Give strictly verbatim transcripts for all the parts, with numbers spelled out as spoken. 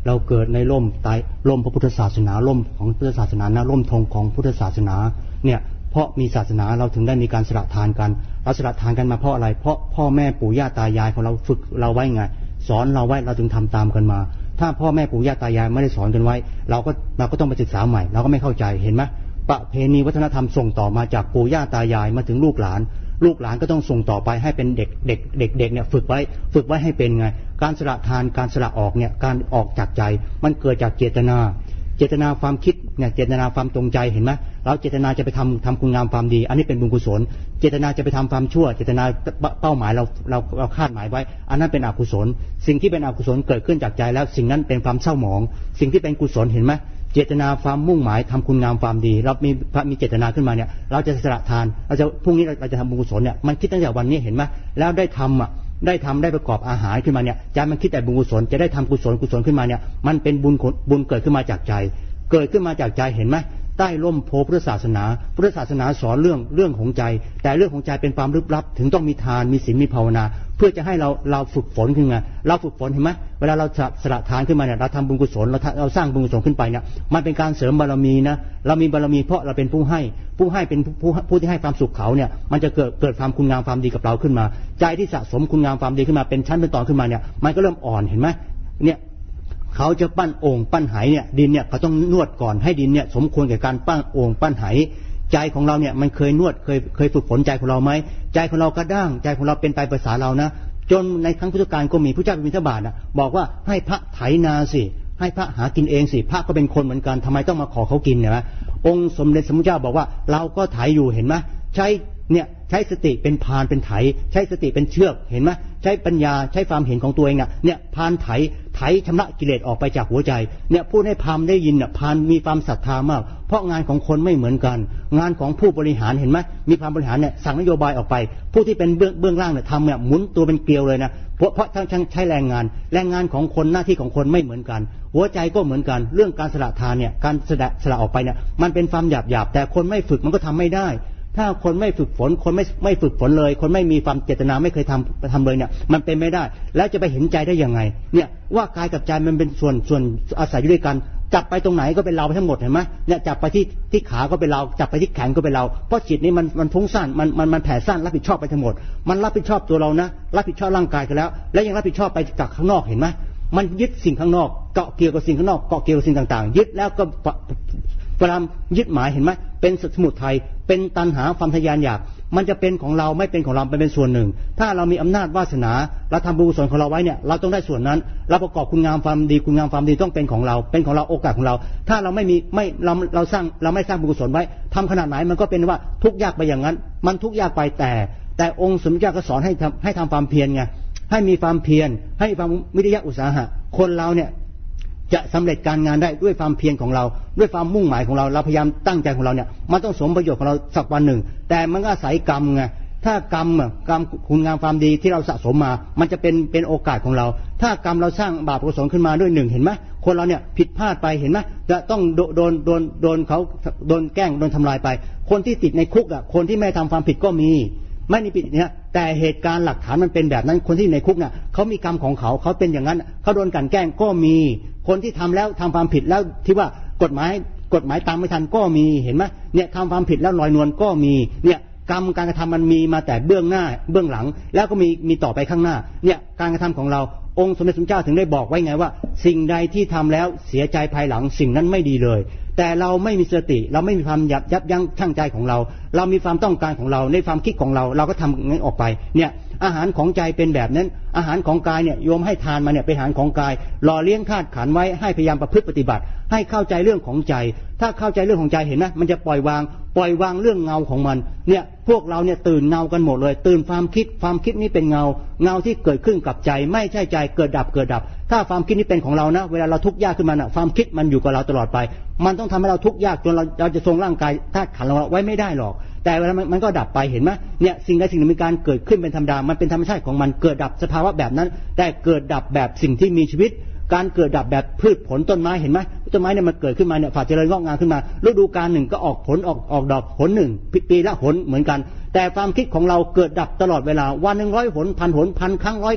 เราเกิดในร่มใต้ร่มพระพุทธศาสนาร่มของพุทธศาสนานะร่มธงของพุทธศาสนาเนี่ยเพราะมีศาสนาเราถึงได้มีการสละทานกันเราสละทานกันมาเพราะอะไรเพราะพ่อแม่ปู่ย่าตายายของเราฝึกเราไว้ไงสอนเราไว้เราจึงทำตามกันมาถ้าพ่อแม่ปู่ย่าตายายไม่ได้สอนกันไว้เราก็เราก็ต้องไปศึกษาใหม่เราก็ไม่เข้าใจเห็นไหมประเพณีวัฒนธรรมส่งต่อมาจากปู่ย่าตายายมาถึงลูกหลานลูกหลานก็ต้องส่งต่อไปให้เป็นเด็กเด็กเด็กเด็กเนี่ยฝึกไว้ฝึกไว้ให้เป็นไงการสละทานการสละออกเนี่ยการออกจากใจมันเกิดจากเจตนาเจตนาความคิดเนี่ยเจตนาความตรงใจเห็นไหมเราเจตนาจะไปทำทำคุณงามความดีอันนี้เป็นบุญกุศลเจตนาจะไปทำความชั่วเจตนาเป้าหมายเราเราเราคาดหมายไว้อันนั้นเป็นอกุศลสิ่งที่เป็นอกุศลเกิดขึ้นจากใจแล้วสิ่งนั้นเป็นความเศร้าหมองสิ่งที่เป็นกุศลเห็นไหมเจตนาความมุ่งหมายทำคุณงามความดีเรามีมีเจตนาขึ้นมาเนี่ยเราจะสละทานเราจะพรุ่งนี้เราจะทำบุญกุศลเนี่ยมันคิดตั้งแต่วันนี้เห็นไหมแล้วได้ทำอ่ะได้ทำได้ประกอบอาหารขึ้นมาเนี่ยใจมันคิดแต่บุญกุศลจะได้ทำกุศลกุศลขึ้นมาเนี่ยมันเป็นบุญบุญเกิดขึ้นมาจากใจเกิดขึ้นมาจากใจเห็นไหมใต้ร่มโพพุทธศาสนาพุทธศาสนาสอนเรื่องเรื่องของใจแต่เรื่องของใจเป็นความลึกลับถึงต้องมีทานมีศีลมีภาวนาเพื่อจะให้เราเราฝึกฝนขึ้นมาเราฝึกฝนเห็นไหมเวลาเราสละทานขึ้นมาเนี่ยเราทำบุญกุศลเราเราสร้างบุญกุศลขึ้นไปเนี่ยมันเป็นการเสริมบารมีนะเรามีบารมีเพราะเราเป็นผู้ให้ผู้ให้เป็นผู้ผู้ที่ให้ความสุขเขาเนี่ยมันจะเกิดเกิดความคุณงามความดีกับเราขึ้นมาใจที่สะสมคุณงามความดีขึ้นมาเป็นชั้นเป็นตอนขึ้นมาเนี่ยมันก็เริ่มอ่อนเห็นไหมเนี่ยเขาจะปั้นโอ่งปั้นไหเนี่ยดินเนี่ยเขาต้องนวดก่อนให้ดินเนี่ยสมควรแก่การปั้นโอ่งปั้นไหใจของเราเนี่ยมันเคยนวดเคยเคยฝึกฝนใจของเราไหมใจของเรากระด้างใจของเราเป็นไปภาษาเรานะจนในครั้งพุทธกาลก็มีพระเจ้าบิณฑบาตนะบอกว่าให้พระไถนาสิให้พระหากินเองสิพระก็เป็นคนเหมือนกันทำไมต้องมาขอเขากินเนี่ยนะองค์สมเด็จสมมุติเจ้าบอกว่าเราก็ไถอยู่เห็นไหมใช้เนี่ยใช้สติเป็นพานเป็นไถใช้สติเป็นเชือกเห็นไหมใช้ปัญญาใช้ความเห็นของตัวเองอ่ะเนี่ยพานไถไถชำระกิเลสออกไปจากหัวใจเนี่ยพูดให้พามได้ยินอ่ะพานมีความศรัทธามากเพราะงานของคนไม่เหมือนกันงานของผู้บริหารเห็นไหมมีความบริหารเนี่ยสั่งนโยบายออกไปผู้ที่เป็นเบื้องเบื้องล่างเนี่ยทำเนี่ยหมุนตัวเป็นเกลียวเลยนะเพราะเพราะทั้งใช้แรงงานแรงงานของคนหน้าที่ของคนไม่เหมือนกันหัวใจก็เหมือนกันเรื่องการสละทานเนี่ยการสละสละออกไปเนี่ยมันเป็นความหยาบหยาบแต่คนไม่ฝึกมันก็ทำไม่ได้ถ้าคนไม่ฝึกฝนคนไม่ไม่ฝึกฝนเลยคนไม่มีความเจตนาไม่เคยทำทำเลยเนี่ยมันเป็นไม่ได้แล้วจะไปเห็นใจได้ยังไงเนี่ยว่ากายกับใจมันเป็นส่วนส่วนอาศัยอยู่ด้วยกันจับไปตรงไหนก็เป็นเราไปทั้งหมดเห็นไหมเนี่ยจับไปที่ที่ขาก็เป็นเราจับไปที่แขนก็เป็นเราเพราะจิตนี้มันมันฟุ้งซ่านมันมันมันแผ่ซ่านรับผิดชอบไปทั้งหมดมันรับผิดชอบตัวเรานะรับผิดชอบร่างกายกันแล้วและยังรับผิดชอบไปจากข้างนอกเห็นไหมมันยึดสิ่งข้างนอกเกาะเกี่ยวกับสิ่งข้างนอกเกาะเกี่ยวกับสิ่งต่างๆยึดแล้วก็พยายามยึดหมายเห็นไหมเป็นสมุทัยเป็นตัณหาความทะยานอยากมันจะเป็นของเราไม่เป็นของเราเป็นส่วนหนึ่งถ้าเรามีอำนาจวาสนาเราทำบุญกุศลของเราไว้เนี่ยเราต้องได้ส่วนนั้นเราประกอบคุณงามความดีคุณงามความดีต้องเป็นของเราเป็นของเราโอกาสของเราถ้าเราไม่มีไม่เราเราสร้างเราไม่สร้างบุญกุศลไว้ทำขนาดไหนมันก็เป็นว่าทุกข์ยากไปอย่างนั้นมันทุกข์ยากไปแต่แต่องค์สมเด็จเจ้าก็สอนให้ทำให้ทำความเพียรไงให้มีความเพียรให้ความวิริยะอุตสาหะคนเราเนี่ยจะสำเร็จการงานได้ด้วยความเพียรของเราด้วยความมุ่งหมายของเราเราพยายามตั้งใจของเราเนี่ยมันต้องสมประโยชน์ของเราสักวันหนึ่งแต่มันก็อาศัยกรรมไงถ้ากรรมกรรมคุณงามความดีที่เราสะสมมามันจะเป็นเป็นโอกาสของเราถ้ากรรมเราสร้างบาปกุศลขึ้นมาด้วยหนึ่งเห็นไหมคนเราเนี่ยผิดพลาดไปเห็นไหมจะต้องโดนโดนโดนโดนเขาโดนแกล้งโดนทำลายไปคนที่ติดในคุกอ่ะคนที่ไม่ทำความผิดก็มีไม่มีผิดเนี่ยแต่เหตุการณ์หลักฐานมันเป็นแบบนั้นคนที่ในคุกเนี่ยเขามีกรรมของเขาเขาเป็นอย่างนั้นเขาโดนกลั่นแกล้งก็มีคนที่ทำแล้วทำความผิดแล้วที่ว่ากฎหมายกฎหมายตามไม่ทันก็มีเห็นไหมเนี่ยทำความผิดแล้วลอยนวลก็มีเนี่ยกรรมการกระทำมันมีมาแต่เบื้องหน้าเบื้องหลังแล้วก็มีมีต่อไปข้างหน้าเนี่ยการกระทำของเราองค์สมเด็จพระเจ้าถึงได้บอกไว้ไงว่าสิ่งใดที่ทำแล้วเสียใจภายหลังสิ่งนั้นไม่ดีเลยแต่เราไม่มีสติเราไม่มีความยับยับยั้งชั่งใจของเราเรามีความต้องการของเราในความคิดของเราเราก็ทำงั้นออกไปเนี่ยอาหารของใจเป็นแบบนั้นอาหารของกายเนี่ยโยมให้ทานมาเนี่ยเป็นอาหารของกายหล่อเลี้ยงธาตุขันธ์ไว้ให้พยายามประพฤติปฏิบัติให้เข้าใจเรื่องของใจถ้าเข้าใจเรื่องของใจเห็นนะมันจะปล่อยวางปล่อยวางเรื่องเงาของมันเนี่ยพวกเราเนี่ยตื่นเงากันหมดเลยตื่นความคิดความคิดนี้เป็นเงาเงาที่เกิดขึ้นกับใจไม่ใช่ใจเกิดดับเกิดดับถ้าความคิดนี้เป็นของเรานะเวลาเราทุกข์ยากขึ้นมาน่ะความคิดมันอยู่กับเราตลอดไปมันต้องทำให้เราทุกข์ยากจนเราเราจะทรงร่างกายธาตุขันธ์เราไว้ไม่ได้หรอกแต่เวลามันก็ดับไปเห็นไหมเนี่ยสิ่งใดสิ่งหนึ่งมีการเกิดขึ้นเป็นธรรมดามันเป็นธรรมชาติของมันเกิดดับสภาวะแบบนั้นแต่เกิดดับแบบสิ่งที่มีชีวิตการเกิดดับแบบพืชผลต้นไม้เห็นไหมต้นไม้เนี่ยมันเกิดขึ้นมาเนี่ยฝ่าเจริญงอกงามขึ้นมาฤดูกาลหนึ่งก็ออกผลออกออกดอกผลหนึ่งปีละผลเหมือนกันแต่ความคิดของเราเกิดดับตลอดเวลาวันหนึ่งร้อยผลพันผลพันครั้งร้อยครั้ง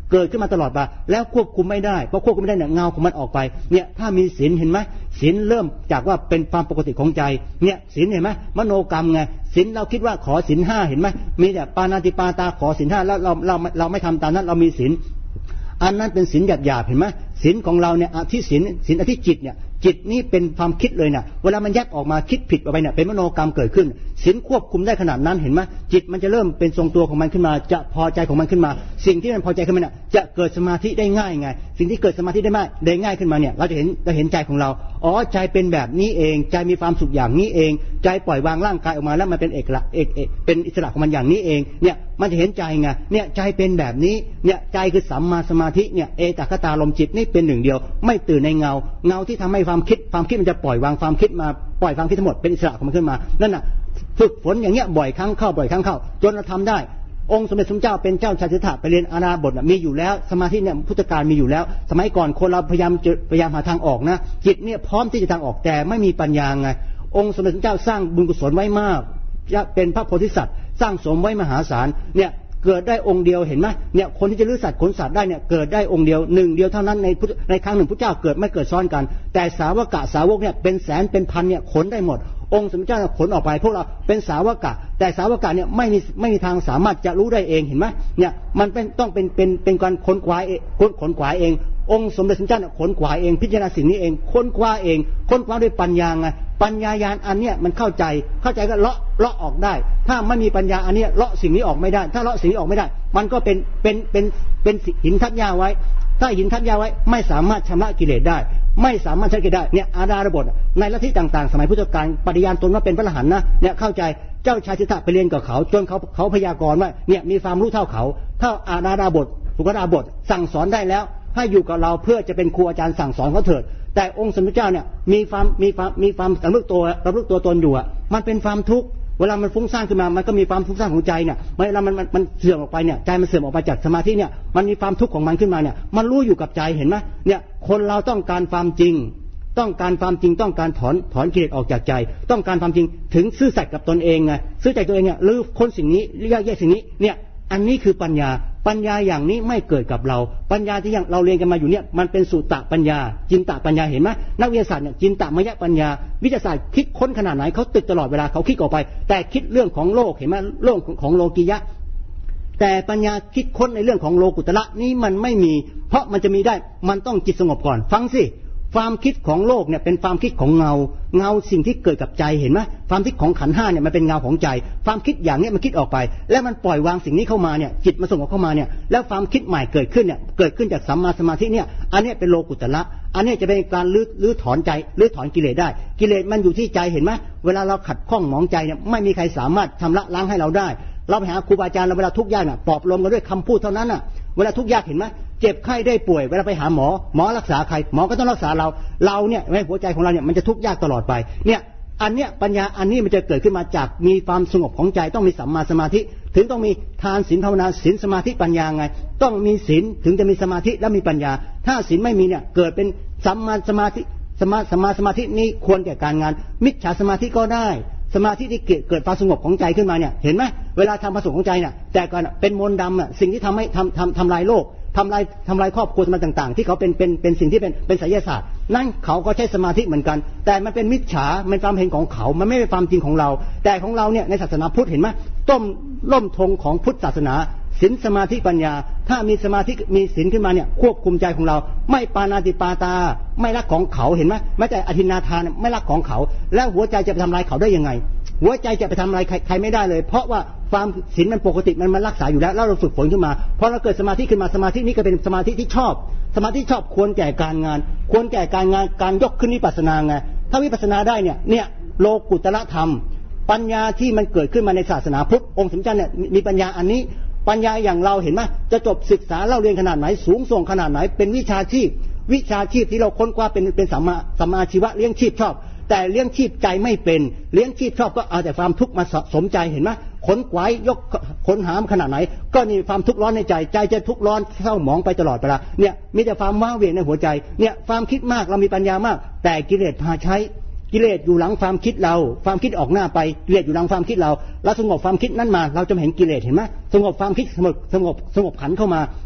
เกิดขึ้นมาตลอดมาแล้วควบคุมไม่ได้เพราะควบคุมไม่ได้เนี่ยเงาของมันออกไปเนี่ยถ้ามีศีลเห็นไหมศีลเริ่มจากว่าเป็นความปกติของใจเนี่ยศีลเห็นไหมมโนกรรมไงศีลเราคิดว่าขอศีลห้าเห็นไหมมีแต่ปานาติปาตาขอศีลห้าแล้วเราเราเราไม่ทำตามนั้นเรามีศีลอันนั้นเป็นศีลหยาบๆเห็นไหมศีลของเราเนี่ยอธิศีลศีลอธิจิตเนี่ยจิตนี่เป็นความคิดเลยนะเวลามันแยกออกมาคิดผิดออกไปเนี่ยเป็นมโนกรรมเกิดขึ้นศีลควบคุมได้ขนาดนั้นเห็นไหมจิตมันจะเริ่มเป็นทรงตัวของมันขึ้นมาจะพอใจของมันขึ้นมาสิ่งที่มันพอใจขึ้นมาเนี่ยจะเกิดสมาธิได้ง่ายไงสิ่งที่เกิดสมาธิได้ง่ายได้ง่ายขึ้นมาเนี่ยเราจะเห็นเราเห็นใจของเราอ๋อใจเป็นแบบนี้เองใจมีความสุขอย่างนี้เองใจปล่อยวางร่างกายออกมาแล้วมันเป็นเอกละเอกเอกเป็นอิสระของมันอย่างนี้เองเนี่ยมันจะเห็นใจไงเนี่ยใจเป็นแบบนี้เนี่ยใจคือสัมมาสมาธิเนี่ยเอตคตาลมจิตนี่เป็นหนึ่งเดียวไม่ตื่นในเงาเงาที่ทำให้ความคิดความคิดมันจะปล่อยวางความคิดมาปล่อยความคิดทั้งหมดเป็นอิสระของมันขึ้นมานั่นน่ะฝึกฝนอย่างเงี้ยบ่อยครั้งเข้าบ่อยครั้งเข้าจนเราทำได้องค์สมเด็จสมเจ้าเป็นเจ้าชายสิทธัตถะไปเรียนอาราบทมีอยู่แล้วสมาธิเนี่ยพุทธกาลมีอยู่แล้วสมัยก่อนคนเราพยายามพยายามหาทางออกนะจิตเนี่ยพร้อมที่จะทางออกแต่ไม่มีปัญญาไงองค์สมเด็จสมเจ้าสร้างบุญกุศลไว้มากจะเป็นพระโพธิสัตว์สร้างสมไว้มหาศาลเนี่ยเกิดได้องค์เดียวเห็นไหมเนี่ยคนที่จะลื้อสัตว์ขนสัตว์ได้เนี่ยเกิดได้องค์เดียวหนึ่งเดียวเท่านั้นในในครั้งหนึ่งพระเจ้าเกิดไม่เกิดซ้อนกันแต่สาวกะสาวกเนี่ยเป็นแสนเป็นพันเนี่ยขนได้หมดองค์สมเด็จเจ้าขนออกไปพวกเราเป็นสาวกะแต่สาวกะเนี่ยไม่มีไม่มีทางสามารถจะรู้ได้เองเห็นไหมเนี่ยมันเป็นต้องเป็นเป็นเป็นการค้นคว้าเองขนขวายเององค์สมเด็จสมเจ้าขนขวายเองพิจารณาสิ่งนี้เองค้นคว้าเองค้นคว้าด้วยปัญญาไงปัญญาญาณอันเนี้ยมันเข้าใจเข้าใจก็เลาะเลาะออกได้ถ้าไม่มีปัญญาอันเนี้ยเลาะสิ่งนี้ออกไม่ได้ถ้าเลาะสิ่งนี้ออกไม่ได้มันก็เป็นเป็นเป็นเป็นหินทับหญ้าไว้ถ้าหินทับหญ้าไว้ไม่สามารถชำระกิเลสได้ไม่สามารถชำระกิเลสได้เนี่ยอาดาระบทในลัทธิต่างๆสมัยพุทธกาลปฏิญาณตนว่าเป็นพระอรหันต์นะเนี่ยเข้าใจเจ้าชายสิทธัตถะไปเรียนกับเขาจนเขาเขาพยากรณ์ว่าเนี่ยมีความรู้เท่าเขาเท่าอาดาระบทสุขดาบทสั่งสอนได้แล้วให้อยู่กับเราเพื่อจะเป็นครูอาจารย์สั่งสอนเขาเถิดแต่องค์สมเด็จเจ้าเนี่ยมีความมีความมีความสำนึกตัวระลึกตัวตนอยู่อ่ะมันเป็นความทุกข์เวลามันฟุ้งซ่านขึ้นมามันก็มีความฟุ้งซ่านของใจเนี่ยเวลามันมันมันเสื่อมออกไปเนี่ยใจมันเสื่อมออกไปจากสมาธิเนี่ยมันมีความทุกข์ของมันขึ้นมาเนี่ยมันรู้อยู่กับใจเห็นไหมเนี่ยคนเราต้องการความจริงต้องการความจริงต้องการถอนถอนกิเลสออกจากใจต้องการความจริงถึงซื่อสัตย์กับตนเองไงซื่อใจตัวเองเนี่ยหรือคนสิ่งนี้แยกแยกสิ่งนี้เนี่ยอันนี้คือปัญญาปัญญาอย่างนี้ไม่เกิดกับเราปัญญาที่อย่างเราเรียนกันมาอยู่เนี่ยมันเป็นสุตตะปัญญาจินตะปัญญาเห็นไหมนักวิทยาศาสตร์เนี่ยจินตะมยปัญญาวิทยาศาสตร์คิดค้นขนาดไหนเขาตึกตลอดเวลาเขาคิดออกไปแต่คิดเรื่องของโลกเห็นไหมโลกของโลกียะแต่ปัญญาคิดค้นในเรื่องของโลกุตระนี้มันไม่มีเพราะมันจะมีได้มันต้องจิตสงบก่อนฟังสิความคิดของโลกเนี่ยเป็นความคิดของเงาเงาสิ่งที่เกิดกับใจเห็นไหมความคิดของขันธ์ห้าเนี่ยมันเป็นเงาของใจความคิดอย่างนี้มันคิดออกไปแล้วมันปล่อยวางสิ่งนี้เข้ามาเนี่ยจิตมันสงบเข้ามาเนี่ยแล้วความคิดใหม่เกิดขึ้นเนี่ยเกิดขึ้นจากสัมมาสมาธิเนี่ยอันนี้เป็นโลกุตระอันนี้จะเป็นการลื้อลื้อถอนใจลื้อถอนกิเลสได้กิเลสมันอยู่ที่ใจเห็นไหมเวลาเราขัดข้องหมองใจเนี่ยไม่มีใครสามารถชำระล้างให้เราได้เราไปหาครูบาอาจารย์เราเวลาทุกข์ยากเนี่ยปลอบประโลมกันด้วยคำพูดเท่านั้นน่ะเวลาทุกข์ยากเห็นไหมเจ็บไข้ได้ป่วยเวลาไปหาหมอหมอรักษาใครหมอก็ต้องรักษาเราเราเนี่ยในหัวใจของเราเนี่ยมันจะทุกข์ยากตลอดไปเนี่ยอันเนี้ยปัญญาอันนี้มันจะเกิดขึ้นมาจากมีความสงบของใจต้องมีสัมมาสมาธิถึงต้องมีทานศีลภาวนาศีลสมาธิปัญญาไงต้องมีศีลถึงจะมีสมาธิและมีปัญญาถ้าศีลไม่มีเนี่ยเกิดเป็นสัมมาสมาธิสมาสมาสมาธินี้ควรแก่การงานมิจฉาสมาธิก็ได้สมาธิที่เกิดเกิดความสงบของใจขึ้นมาเนี่ยเห็นไหมเวลาทำความสงบของใจเนี่ยแต่ก่อนเป็นมนต์ดำอ่ะสิ่งที่ทำให้ทำทำทำลายโลกทำลายทำลายครอบครัวมันต่างๆที่เขาเป็นเป็นเป็นสิ่งที่เป็นเป็นไสยศาสตร์นั่นเขาก็ใช้สมาธิเหมือนกันแต่มันเป็นมิจฉามันความเห็นของเขามันไม่เป็นความจริงของเราแต่ของเราเนี่ยในศาสนาพุทธเห็นไหมต้มล่มธงของพุทธศาสนาศีลสมาธิปัญญาถ้ามีสมาธิมีศีลขึ้นมาเนี่ยควบคุมใจของเราไม่ปานาติปาตาไม่รักของเขาเห็นไหมแม้แต่อธินาทานไม่รักของเขาแล้วหัวใจจะไปทำลายเขาได้ยังไงหัวใจจะไปทำอะไรใครไม่ได้เลยเพราะว่าความศีลมันปกติมันมันรักษาอยู่แล้วแล้วเราฝึกฝนขึ้นมาพอเราเกิดสมาธิขึ้นมาสมาธินี้ก็เป็นสมาธิที่ชอบสมาธิชอบควรแก่การงานควรแก่การงานการยกขึ้นวิปัสสนาไงถ้าวิปัสสนาได้เนี่ยเนี่ยโลกุตระธรรมปัญญาที่มันเกิดขึ้นมาในศาสนาพุทธองค์สมเด็จเนี่ยมีปัญญาอันนี้ปัญญาอย่างเราเห็นไหมจะจบศึกษาเล่าเรียนขนาดไหนสูงส่งขนาดไหนเป็นวิชาชีพวิชาชีพที่เราค้นคว้าเป็นเป็นสัมมาสัมมาชีวะเลี้ยงชีพชอบแต่เลี้ยงชีพใจไม่เป็นเลี้ยงชีพชอบก็เอาแต่ความทุกข์มาสมใจเห็นไหมขนขวายยกขนหามขนาดไหนก็มีความทุกข์ร้อนในใจใจจะทุกข์ร้อนเศร้าหมองไปตลอดเวลาเนี่ยมีแต่ความว้าเหวในหัวใจเนี่ยความคิดมากเรามีปัญญามากแต่กิเลสพาใช้กิเลสอยู่หลังความคิดเราความคิดออกหน้าไปกิเลสอยู่หลังความคิดเราแล้วสงบความคิดนั้นมาเราจะเห็นกิเลสเห็นไหมสงบความคิดสงบสงบสงบขันเข้ามา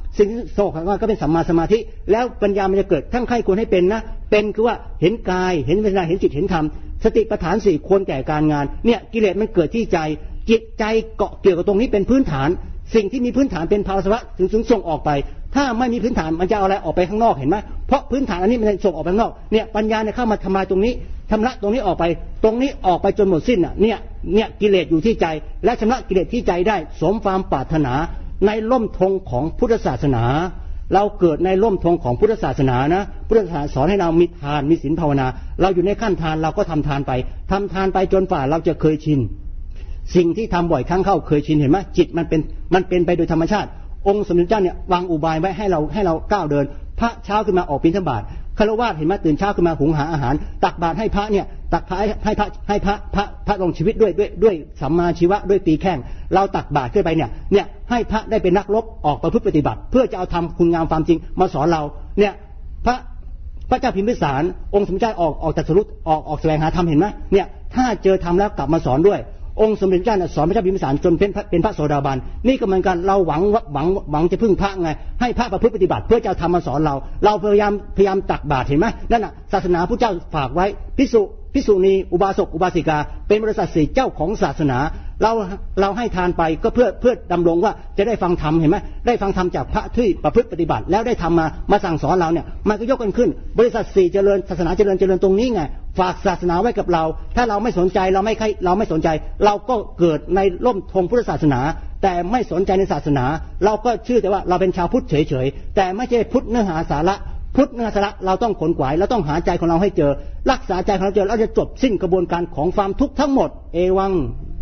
สิ่งที่สงบก็เป็นสัมมาสมาธิแล้วปัญญามันจะเกิดทั้งใครควรให้เป็นนะเป็นคือว่าเห็นกายเห็นเวทนาเห็นจิตเห็นธรรมสติปัฏฐานสี่ควรแก่การงานเนี่ยกิเลสมันเกิดที่ใจจิตใจเกาะเกี่ยวกับตรงนี้เป็นพื้นฐานสิ่งที่มีพื้นฐานเป็นภาวะสภาวะถึงถึงส่งออกไปถ้าไม่มีพื้นฐานมันจะเอาอะไรออกไปข้างนอกเห็นไหมเพราะพื้นฐานอันนี้มันส่งออกไปข้างนอกเนี่ยปัญญาเนี่ยเข้ามาทำลายตรงนี้ชำระตรงนี้ออกไปตรงนี้ออกไปจนหมดสิ้นอ่ะเนี่ยเนี่ยกิเลสอยู่ที่ใจและชำระกิเลสที่ใจได้สมความปรารถนาในร่มธงของพุทธศาสนาเราเกิดในร่มธงของพุทธศาสนานะพุทธศาสนาสอนให้เรามีทานมีศีลภาวนาเราอยู่ในขั้นทานเราก็ทำทานไปทำทานไปจนฝ่าเราจะเคยชินสิ่งที่ทำบ่อยครั้งเข้าเคยชินเห็นไหมจิตมันเป็นมันเป็นไปโดยธรรมชาติองค์สมเด็จเจ้าเนี่ยวางอุบายไว้ให้เราให้เราก้าวเดินพระเช้าขึ้นมาออกบิณฑบาตฆราวาสเห็นไหมตื่นเช้าขึ้นมาหุงหาอาหารตักบาตรให้พระเนี่ยตักพระให้พระให้พระพระพระลงชีวิตด้วยด้วยด้วยสัมมาชีวะด้วยตีแข้งเราตักบาตรขึ้นไปเนี่ยเนี่ยให้พระได้เป็นนักรบออกประพฤติปฏิบัติเพื่อจะเอาทำคุณงามความจริงมาสอนเราเนี่ยพระพระเจ้าพิมพิสารองค์สมเด็จเจ้าออกออกตรัสรู้ออกออกแสวงหาธรรมเห็นไหมเนี่ยถ้าเจอธรรมแล้วกลับมาสอนด้วยองค์สมเด็จเจ้าสอนพระเจ้าพิมพิสารจนเป็นเป็นพระโสดาบันนี่ก็เหมือนกันเราหวังหวังหวังจะพึ่งพระไงให้พระประพฤติปฏิบัติเพื่อจะทำมาสอนเราเราพยายามพยายามตักบาตรเห็นไหมนั่นน่ะศาสนาพระเจ้าฝากไว้ภิกษุภิกษุณีอุบาสกอุบาสิกาเป็นบริษัทสี่เจ้าของศาสนาเราเราให้ทานไปก็เพื่อเพื่อดำรงว่าจะได้ฟังธรรมเห็นไหมได้ฟังธรรมจากพระที่ประพฤติปฏิบัติแล้วได้ทำมามาสั่งสอนเราเนี่ยมันก็ยกกันขึ้นบริษัทสี่เจริญศาสนาเจริญเจริญตรงนี้ไงฝากศาสนาไว้กับเราถ้าเราไม่สนใจเราไม่ใครเราไม่สนใจเราก็เกิดในร่มธงพุทธศาสนาแต่ไม่สนใจในศาสนาเราก็ชื่อแต่ว่าเราเป็นชาวพุทธเฉยๆแต่ไม่ใช่พุทธเนื้อหาสาระพุทธเนื้อสาระเราต้องขนขวายเราต้องหาใจของเราให้เจอรักษาใจของเราเจอเราจะจบสิ้นกระบวนการของความทุกข์ทั้งหมดเอวัง